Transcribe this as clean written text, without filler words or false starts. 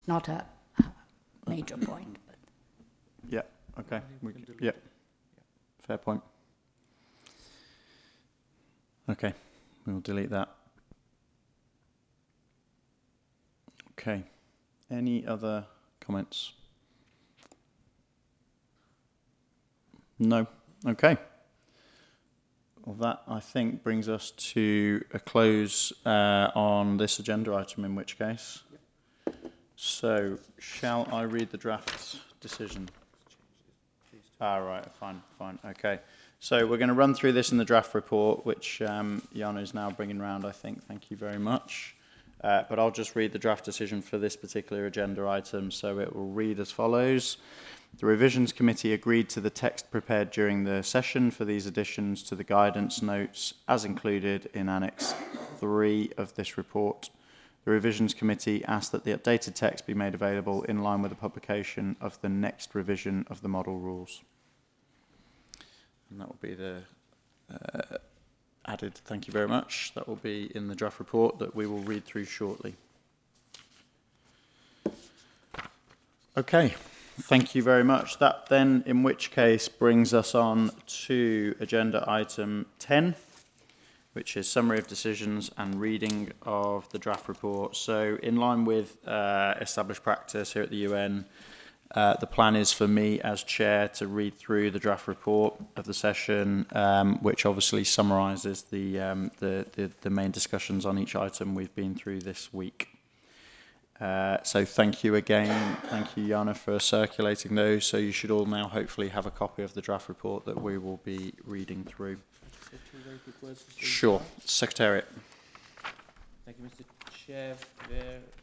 not a major point. But. Yeah, okay. Yeah, fair point. Okay, we'll delete that. Okay, any other comments? No? Okay. Well, that, I think, brings us to a close on this agenda item, in which case. So, shall I read the draft decision? Right, fine, okay. So we're going to run through this in the draft report, which Jan is now bringing round, I think. Thank you very much. But I'll just read the draft decision for this particular agenda item. So it will read as follows. The Revisions Committee agreed to the text prepared during the session for these additions to the guidance notes as included in Annex 3 of this report. The Revisions Committee asked that the updated text be made available in line with the publication of the next revision of the model rules. And that will be the added, thank you very much. That will be in the draft report that we will read through shortly. Okay, thank you very much. That then, in which case, brings us on to agenda item 10, which is summary of decisions and reading of the draft report. So in line with established practice here at the UN, the plan is for me as chair to read through the draft report of the session, which obviously summarises the main discussions on each item we've been through this week. So thank you again. Thank you, Jana, for circulating those. So you should all now hopefully have a copy of the draft report that we will be reading through. Sure. Secretariat. Thank you, Mr. Chair.